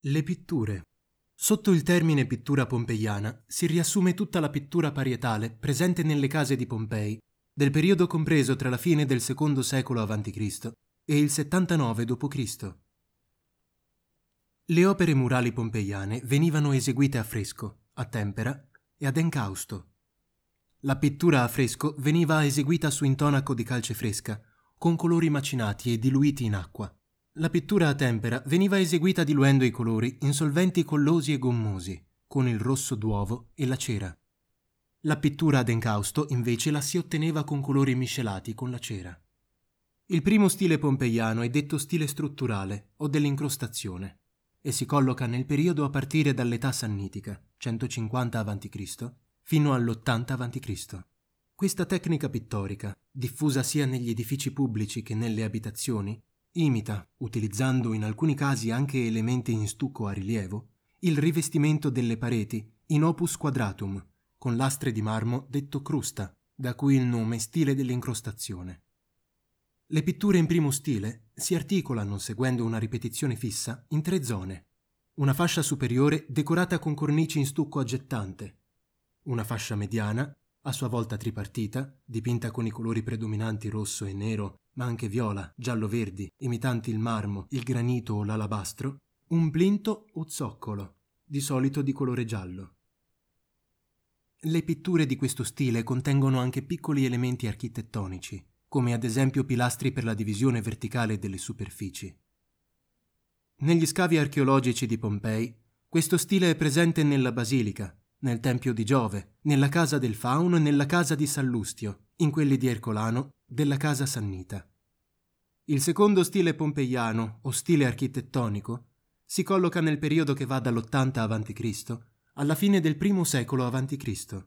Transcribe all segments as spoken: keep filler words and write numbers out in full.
Le pitture. Sotto il termine pittura pompeiana si riassume tutta la pittura parietale presente nelle case di Pompei del periodo compreso tra la fine del secondo secolo avanti Cristo e il settantanove dopo Cristo. Le opere murali pompeiane venivano eseguite a fresco, a tempera e ad encausto. La pittura a fresco veniva eseguita su intonaco di calce fresca, con colori macinati e diluiti in acqua. La pittura a tempera veniva eseguita diluendo i colori in solventi collosi e gommosi, con il rosso d'uovo e la cera. La pittura ad encausto invece la si otteneva con colori miscelati con la cera. Il primo stile pompeiano è detto stile strutturale o dell'incrostazione e si colloca nel periodo a partire dall'età sannitica, centocinquanta avanti Cristo, fino all'ottanta avanti Cristo. Questa tecnica pittorica, diffusa sia negli edifici pubblici che nelle abitazioni, imita, utilizzando in alcuni casi anche elementi in stucco a rilievo, il rivestimento delle pareti in opus quadratum, con lastre di marmo detto crusta, da cui il nome stile dell'incrostazione. Le pitture in primo stile si articolano, seguendo una ripetizione fissa, in tre zone. Una fascia superiore decorata con cornici in stucco aggettante, una fascia mediana, a sua volta tripartita, dipinta con i colori predominanti rosso e nero, ma anche viola, giallo-verdi, imitanti il marmo, il granito o l'alabastro, un plinto o zoccolo, di solito di colore giallo. Le pitture di questo stile contengono anche piccoli elementi architettonici, come ad esempio pilastri per la divisione verticale delle superfici. Negli scavi archeologici di Pompei, questo stile è presente nella basilica, nel Tempio di Giove, nella casa del Fauno e nella casa di Sallustio, in quelli di Ercolano, della casa Sannita. Il secondo stile pompeiano, o stile architettonico, si colloca nel periodo che va dall'ottanta avanti Cristo alla fine del primo secolo avanti Cristo.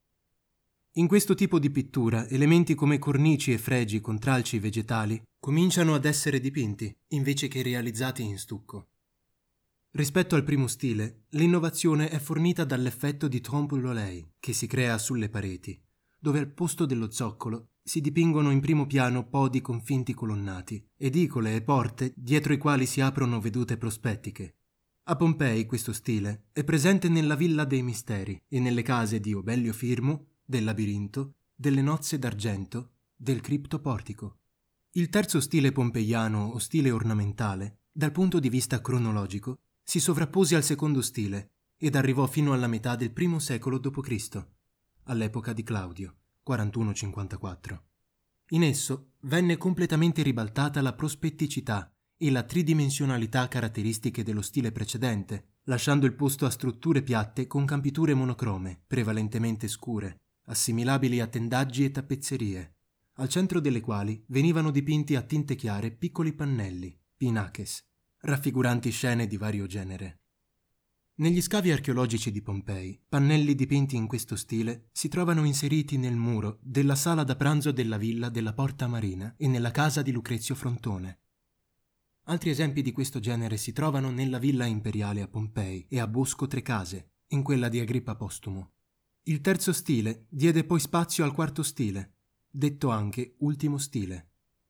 In questo tipo di pittura, elementi come cornici e fregi con tralci vegetali cominciano ad essere dipinti, invece che realizzati in stucco. Rispetto al primo stile, l'innovazione è fornita dall'effetto di trompe-l'oeil che si crea sulle pareti, dove al posto dello zoccolo si dipingono in primo piano podi con finti colonnati, edicole e porte dietro i quali si aprono vedute prospettiche. A Pompei questo stile è presente nella Villa dei Misteri e nelle case di Obellio Firmo, del Labirinto, delle Nozze d'Argento, del Criptoportico. Il terzo stile pompeiano o stile ornamentale, dal punto di vista cronologico, si sovrappose al secondo stile ed arrivò fino alla metà del primo secolo dopo Cristo, all'epoca di Claudio, quarantuno cinquantaquattro. In esso venne completamente ribaltata la prospetticità e la tridimensionalità caratteristiche dello stile precedente, lasciando il posto a strutture piatte con campiture monocrome, prevalentemente scure, assimilabili a tendaggi e tappezzerie, al centro delle quali venivano dipinti a tinte chiare piccoli pannelli, pinaches, raffiguranti scene di vario genere. Negli scavi archeologici di Pompei, pannelli dipinti in questo stile si trovano inseriti nel muro della sala da pranzo della villa della Porta Marina e nella casa di Lucrezio Frontone. Altri esempi di questo genere si trovano nella villa imperiale a Pompei e a Bosco Tre Case, in quella di Agrippa Postumo. Il terzo stile diede poi spazio al quarto stile, detto anche ultimo stile.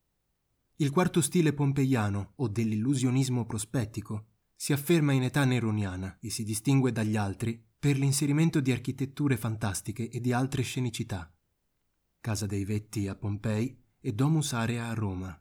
Il quarto stile pompeiano, o dell'illusionismo prospettico, si afferma in età neroniana e si distingue dagli altri per l'inserimento di architetture fantastiche e di altre scenicità. Casa dei Vetti a Pompei e Domus Aurea a Roma.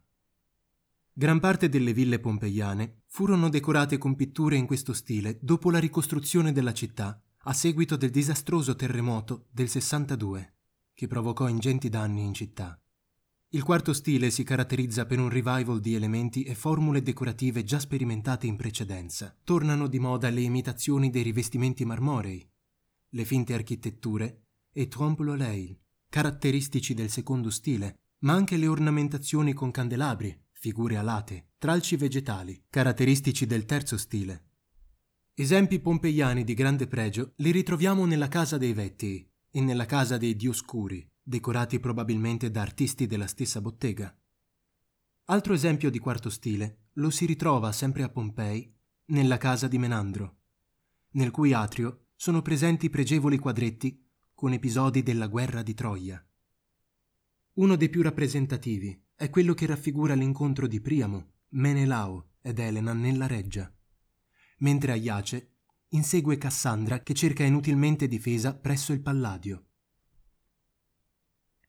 Gran parte delle ville pompeiane furono decorate con pitture in questo stile dopo la ricostruzione della città a seguito del disastroso terremoto del sessantadue, che provocò ingenti danni in città. Il quarto stile si caratterizza per un revival di elementi e formule decorative già sperimentate in precedenza. Tornano di moda le imitazioni dei rivestimenti marmorei, le finte architetture e trompe-l'oeil, caratteristici del secondo stile, ma anche le ornamentazioni con candelabri, figure alate, tralci vegetali, caratteristici del terzo stile. Esempi pompeiani di grande pregio li ritroviamo nella casa dei Vettii e nella casa dei Dioscuri, decorati probabilmente da artisti della stessa bottega. Altro esempio di quarto stile lo si ritrova sempre a Pompei nella casa di Menandro, nel cui atrio sono presenti pregevoli quadretti con episodi della guerra di Troia. Uno dei più rappresentativi è quello che raffigura l'incontro di Priamo, Menelao ed Elena nella reggia. mentre Aiace insegue Cassandra che cerca inutilmente difesa presso il Palladio.